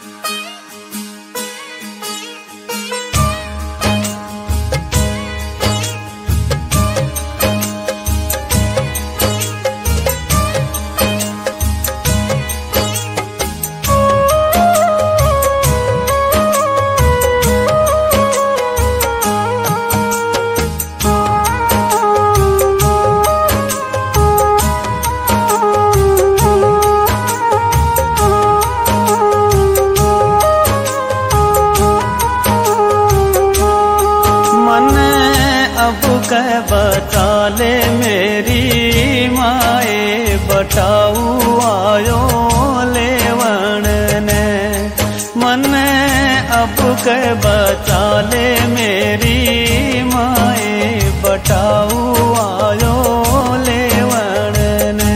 कह बता ले मेरी माए बटाऊ आयो लेवण ने मने अब कह बता ले मेरी माए बटाऊ आयो लेवण ने।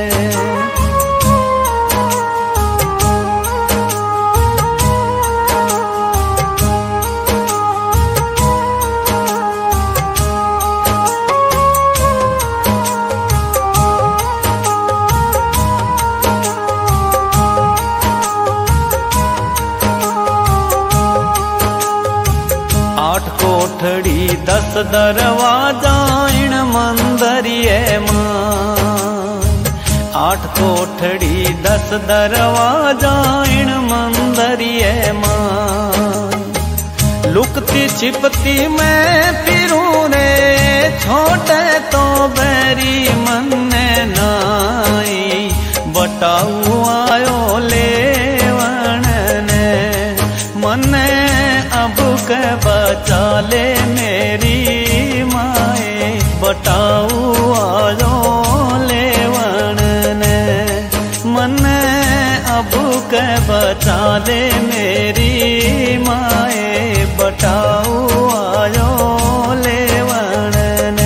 कोठड़ी 10 दरवाजा इन मंदरिये मां 8 कोठड़ी 10 दरवाजा इन मंदरिये मां लुकती छिपती मैं फिरूं रे छोटे तो बैरी मन्ने नाई बटाऊ आयो लेवण ने मन्ने अब के बचा ले मेरी माए बटाऊ आयो लेवण ने मन्ने अब के बचा ले मेरी माए बटाऊ आयो लेवण ने।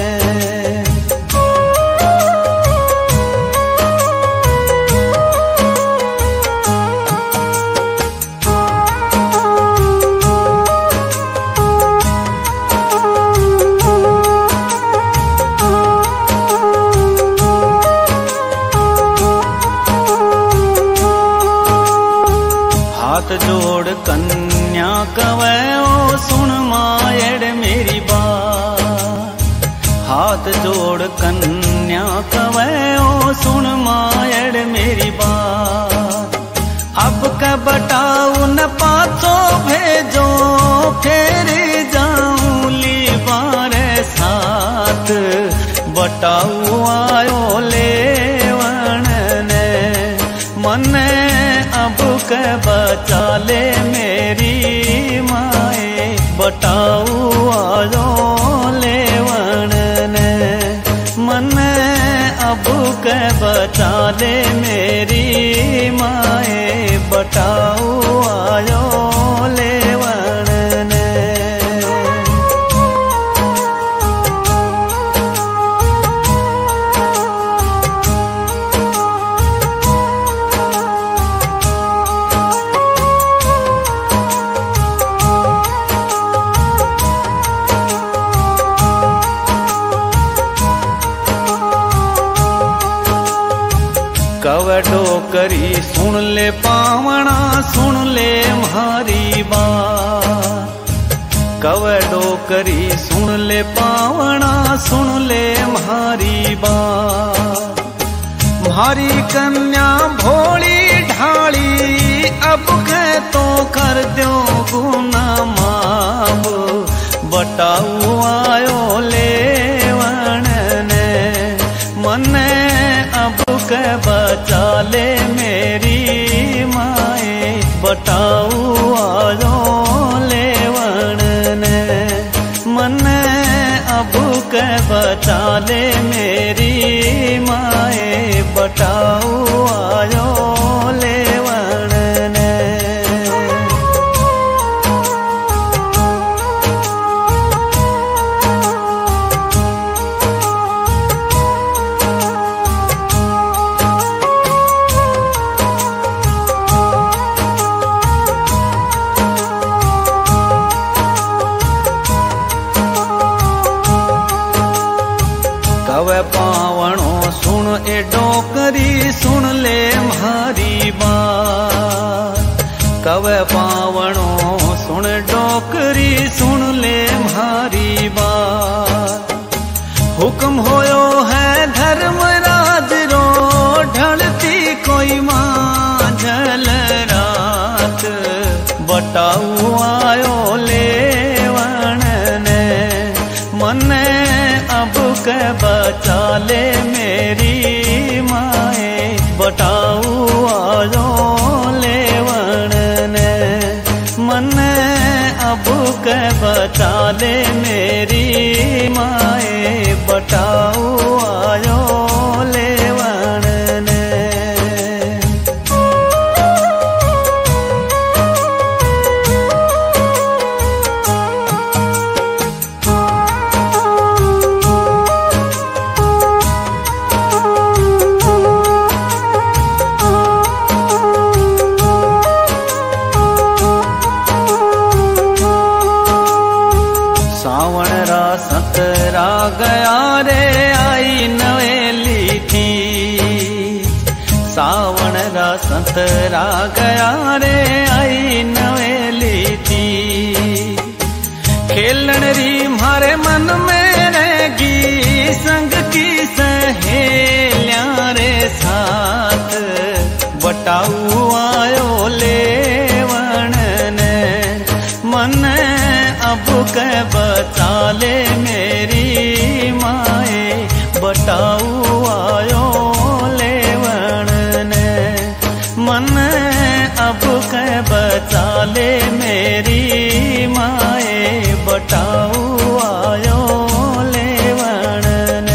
हाथ जोड़ कन्या कवे ओ सुन मायड़ मेरी बात हाथ जोड़ कन्या कवे ओ सुन मायड़ मेरी बात अब का बटाऊ न पाछो भेजो फिर जाऊं ली बारे साथ बटाऊ आयो लेवण ने मने अब के बचा ले मेरी माए बटाऊ आयो लेवण ने मने अब के बचा ले मेरी माए बटाऊ आयो लेवण ने। कवे डोकरी सुन ले पावना सुन ले म्हारी बात कवे डोकरी सुन ले पावना सुन ले म्हारी बात म्हारी कन्या भोली ढाली अब के तो कर दो गुना माप बटाऊ आयो लेवण ने मने अब के बचा ले मेरी माए बटाऊ आयो लेवण ने मने अब के बचा ले मेरी माए बटाऊ आयो लेवण ने। कवे पावणो सुन ए डोकरी सुन ले म्हारी बात कवे पावणो सुन डोकरी सुन ले म्हारी बात। हुक्म होयो है धर्मराज रो ढलती कोई मांझल रात। बटाऊ आयो लेवण ने मने अब के बचा ले मेरी माए। बटाऊ आयो लेवण ने मने अब के बचा ले मेरी माए। बटाऊ आयो लेवण ने। सावण रा सतरा गया रे आई नवेली थी। सावण रा सतरा गया रे आई नवेली थी। खेलन री मारे मन में रहेगी संग की सहेलियां रे साथ। बटाऊ आयो लेवण ने मने अब के बचा ले मेरी माए। बटाऊ आयो लेवण ने मने अब के बचा ले मेरी माए। बटाऊ आयो लेवण ने।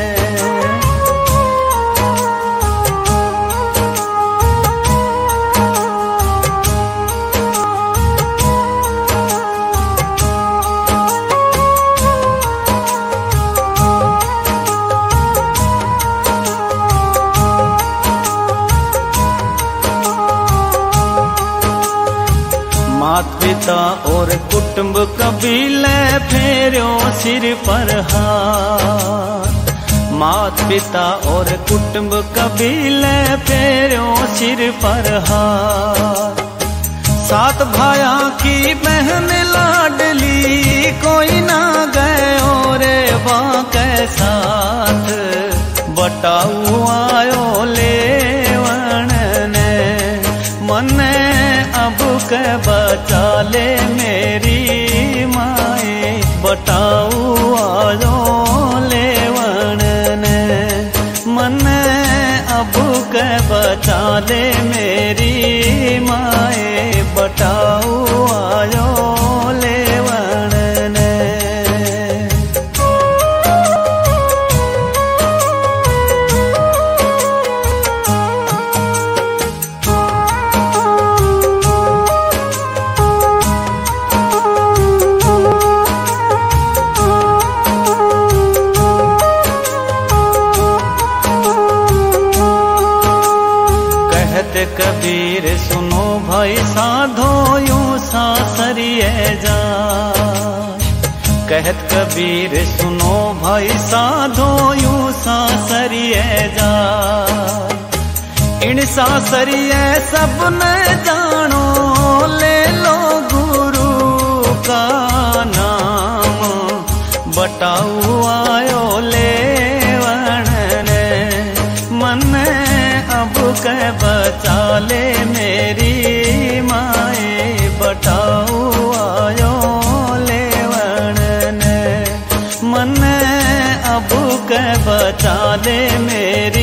मात पिता और कुटुंब कबीले फेरो सिर पर हाथ। मात पिता और कुटुंब कबीले फेरो सिर पर हाथ। सात भाया की बहन लाडली कोई ना गयो रे बाके साथ। बटाऊ आयो लेवण ने मने अब के बचा ले मेरी माए। बटाऊ आयो लेवण ने मने अब के बचा ले मेरी माए। बटाऊ आयो लेवण ने। कबीर सुनो भाई साधो यूं सासरिए जा। कहत कबीर सुनो भाई साधो यूं सासरिए जा। इन सासरिए सब न जानो ले लो गुरु का नाम। बटाऊ आयो लेवण ने मने अब के बचा ले मेरी माए। बटाऊ आयो लेवण ने मने अब के बचा ले मेरी